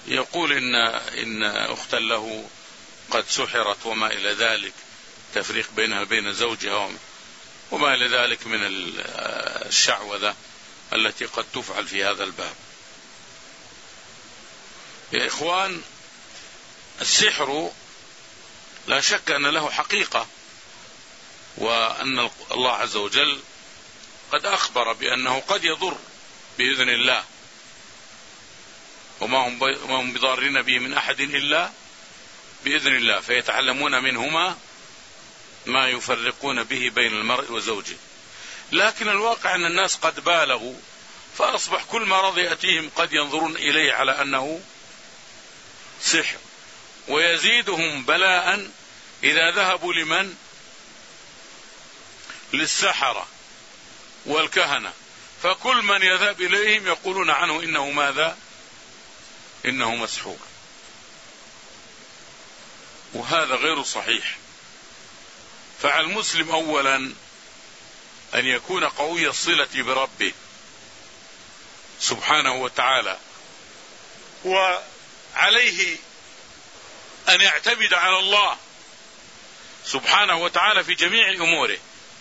يقول إن أختا له قد سحرت وما إلى ذلك، تفريق بينها وبين زوجها وما إلى ذلك من الشعوذة التي قد تفعل في هذا الباب. يا إخوان، السحر لا شك أن له حقيقة، وأن الله عز وجل قد أخبر بأنه قد يضر بإذن الله، وما هم بضارين به من أحد إلا بإذن الله، فيتعلمون منهما ما يفرقون به بين المرء وزوجه. لكن الواقع أن الناس قد بالغوا، فأصبح كل مرض يأتيهم قد ينظرون إليه على أنه سحر، ويزيدهم بلاء إذا ذهبوا لمن؟ للسحرة والكهنة، فكل من يذهب إليهم يقولون عنه إنه ماذا؟ إنه مسحور، وهذا غير صحيح. فعلى المسلم أولا أن يكون قوي الصلة بربه سبحانه وتعالى، وعليه أن يعتمد على الله سبحانه وتعالى في جميع أموره.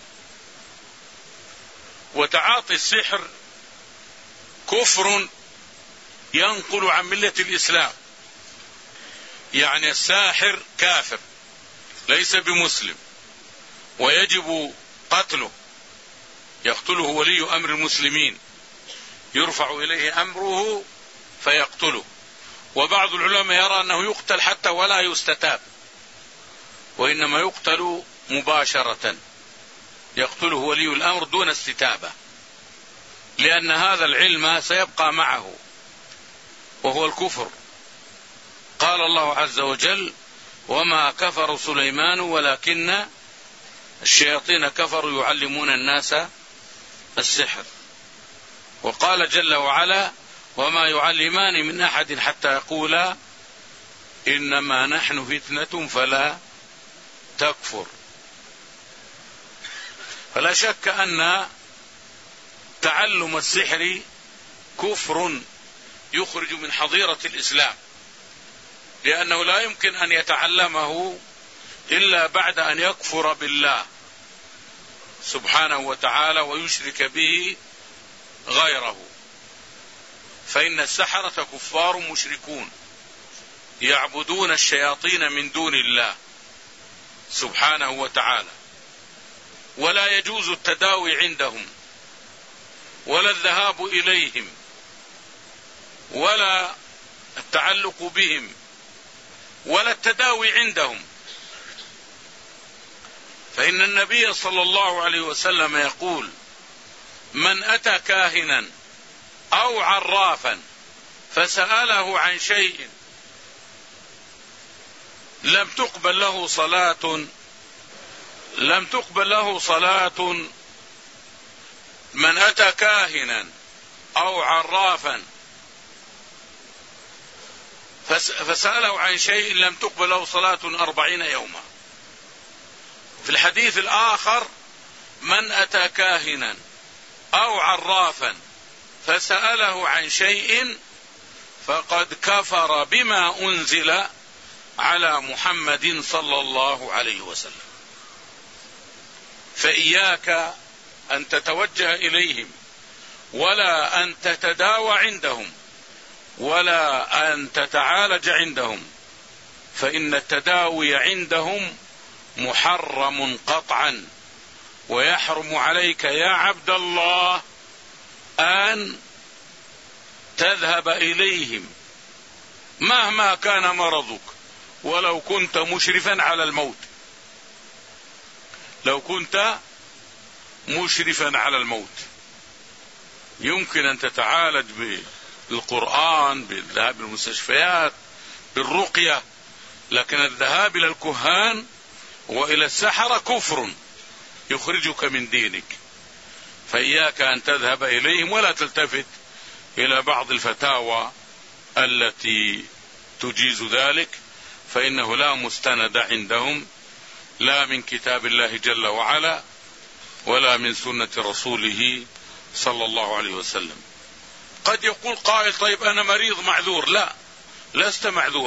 وتعاطي السحر كفر ينقل عن ملة الإسلام، يعني الساحر كافر ليس بمسلم، ويجب قتله، يقتله ولي أمر المسلمين، يرفع إليه أمره فيقتله. وبعض العلماء يرى أنه يقتل حتى ولا يستتاب، وإنما يقتل مباشرة، يقتله ولي الأمر دون استتابة، لأن هذا العلم سيبقى معه وهو الكفر. قال الله عز وجل: وما كفر سليمان ولكن الشياطين كفروا يعلمون الناس السحر. وقال جل وعلا: وما يعلمان من أحد حتى يقولا إنما نحن فتنة فلا تكفر. فلا شك أن تعلم السحر كفر يخرج من حظيرة الإسلام، لأنه لا يمكن أن يتعلمه إلا بعد أن يكفر بالله سبحانه وتعالى ويشرك به غيره. فإن السحرة كفار مشركون يعبدون الشياطين من دون الله سبحانه وتعالى، ولا يجوز التداوي عندهم ولا الذهاب إليهم ولا التعلق بهم ولا التداوي عندهم. فإن النبي صلى الله عليه وسلم يقول: من أتى كاهنا أو عرافا فسأله عن شيء لم تقبل له صلاة من أتى كاهنا أو عرافا فسأله عن شيء لم تقبل له صلاة 40 يوما. في الحديث الآخر: من أتى كاهنا أو عرافا فسأله عن شيء فقد كفر بما أنزل على محمد صلى الله عليه وسلم. فإياك أن تتوجه إليهم، ولا أن تتداوى عندهم، ولا أن تتعالج عندهم، فإن التداوي عندهم محرم قطعا. ويحرم عليك يا عبد الله أن تذهب إليهم مهما كان مرضك، ولو كنت مشرفا على الموت، لو كنت مشرفا على الموت. يمكن أن تتعالج بالقرآن، بالذهاب للمستشفيات، بالرقية، لكن الذهاب إلى الكهان وإلى السحرة كفر يخرجك من دينك. فإياك أن تذهب إليهم، ولا تلتفت إلى بعض الفتاوى التي تجيز ذلك، فإنه لا مستند عندهم، لا من كتاب الله جل وعلا ولا من سنة رسوله صلى الله عليه وسلم. قد يقول قائل: طيب أنا مريض معذور. لا، لست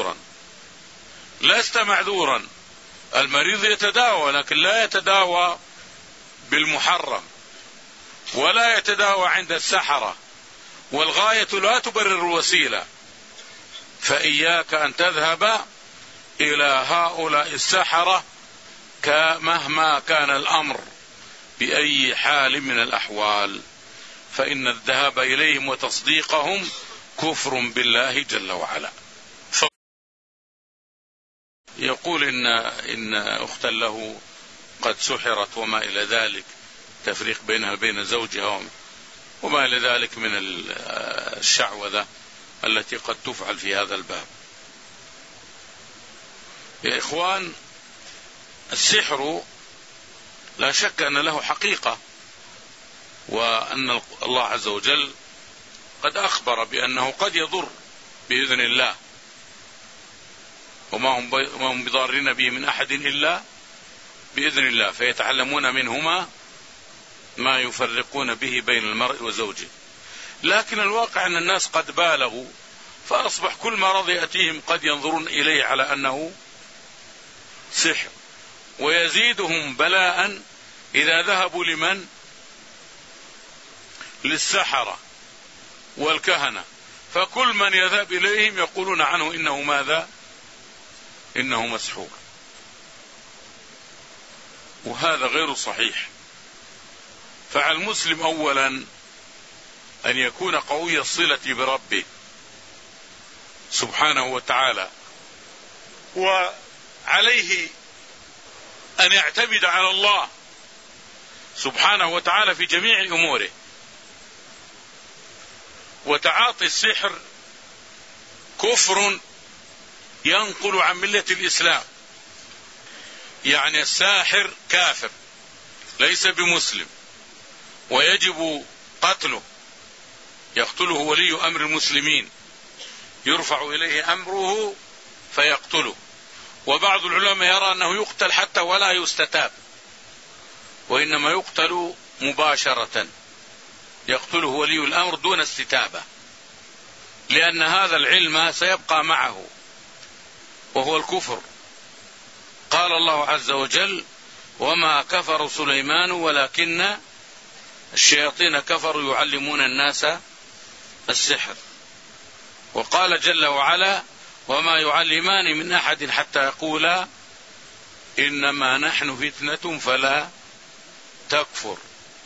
معذورا. المريض يتداوى، لكن لا يتداوى بالمحرم، ولا يتداوى عند السحرة، والغاية لا تبرر الوسيلة. فإياك أن تذهب إلى هؤلاء السحرة مهما كان الأمر بأي حال من الأحوال، فإن الذهاب إليهم وتصديقهم كفر بالله جل وعلا. يقول إن أختا له قد سحرت وما إلى ذلك، تفريق بينها وبين زوجها وما إلى ذلك من الشعوذة التي قد تفعل في هذا الباب. يا إخوان، السحر لا شك أن له حقيقة، وأن الله عز وجل قد أخبر بأنه قد يضر بإذن الله، وما هم بضارين به من أحد إلا بإذن الله، فيتعلمون منهما ما يفرقون به بين المرء وزوجه. لكن الواقع أن الناس قد بالغوا، فأصبح كل مرض يأتيهم قد ينظرون إليه على أنه سحر، ويزيدهم بلاء إذا ذهبوا للسحرة والكهنة، فكل من يذهب إليهم يقولون عنه إنه ماذا؟ إنه مسحور، وهذا غير صحيح. فعلى المسلم أولا أن يكون قوي الصلة بربه سبحانه وتعالى، وعليه أن يعتمد على الله سبحانه وتعالى في جميع أموره. وتعاطي السحر كفر ينقل عن ملة الإسلام، يعني الساحر كافر ليس بمسلم، ويجب قتله، يقتله ولي أمر المسلمين، يرفع إليه أمره فيقتله. وبعض العلماء يرى أنه يقتل حتى ولا يستتاب، وإنما يقتل مباشرة، يقتله ولي الأمر دون استتابة، لأن هذا العلم سيبقى معه وهو الكفر. قال الله عز وجل: وما كفر سليمان ولكن الشياطين كفروا يعلمون الناس السحر. وقال جل وعلا: وما يعلمان من أحد حتى يقولا إنما نحن فتنة فلا تكفر.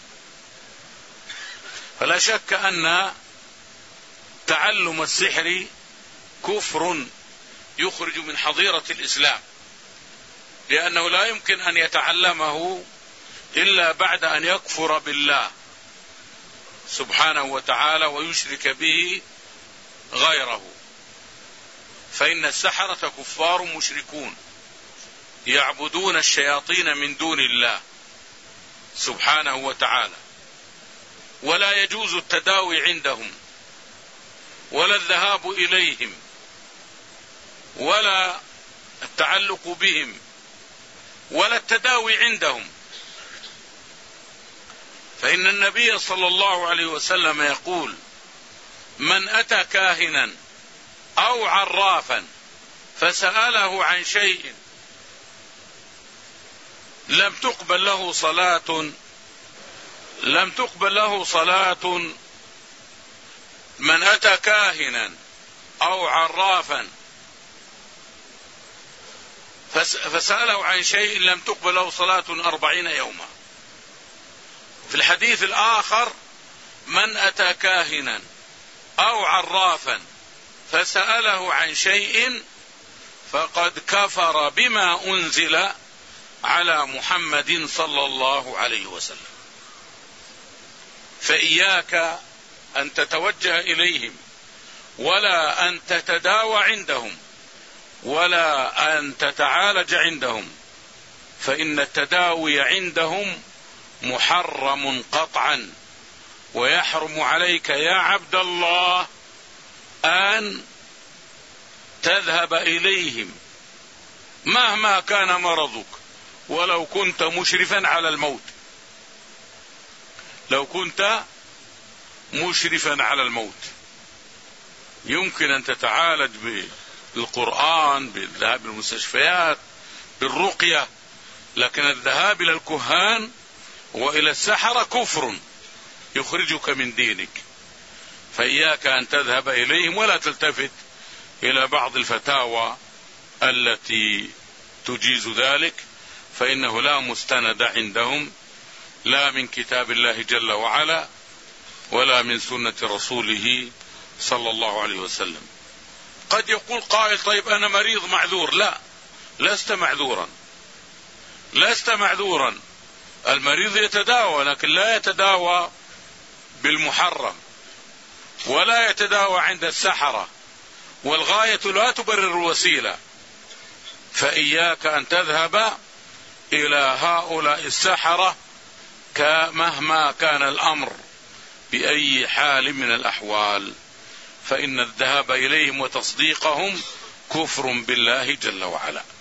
فلا شك أن تعلم السحر كفر يخرج من حظيرة الإسلام، لأنه لا يمكن أن يتعلمه إلا بعد أن يكفر بالله سبحانه وتعالى ويشرك به غيره. فإن السحرة كفار مشركون يعبدون الشياطين من دون الله سبحانه وتعالى، ولا يجوز التداوي عندهم ولا الذهاب إليهم ولا التعلق بهم ولا التداوي عندهم. فإن النبي صلى الله عليه وسلم يقول: من أتى كاهنا أو عرافا فسأله عن شيء لم تقبل له صلاة. من أتى كاهنا أو عرافا فسأله عن شيء لم تقبل له صلاة 40 يوما. في الحديث الآخر: من أتى كاهنا أو عرافا فسأله عن شيء فقد كفر بما أنزل على محمد صلى الله عليه وسلم. فإياك أن تتوجه إليهم ولا أن تتداوى عندهم ولا أن تتعالج عندهم، فإن التداوي عندهم محرم قطعا، ويحرم عليك يا عبد الله أن تذهب إليهم مهما كان مرضك، ولو كنت مشرفا على الموت. لو كنت مشرفا على الموت يمكن أن تتعالج بالقرآن، بالذهاب للمستشفيات، بالرقية، لكن الذهاب إلى الكهان وإلى السحرة كفر يخرجك من دينك، فإياك أن تذهب إليهم ولا تلتفت إلى بعض الفتاوى التي تجيز ذلك، فإنه لا مستند عندهم لا من كتاب الله جل وعلا ولا من سنة رسوله صلى الله عليه وسلم. قد يقول قائل طيب أنا مريض معذور. لا، لست معذورا، لست معذورا. المريض يتداوى، لكن لا يتداوى بالمحرم ولا يتداوى عند السحرة، والغاية لا تبرر الوسيلة. فإياك أن تذهب إلى هؤلاء السحرة مهما كان الأمر بأي حال من الأحوال، فإن الذهاب إليهم وتصديقهم كفر بالله جل وعلا.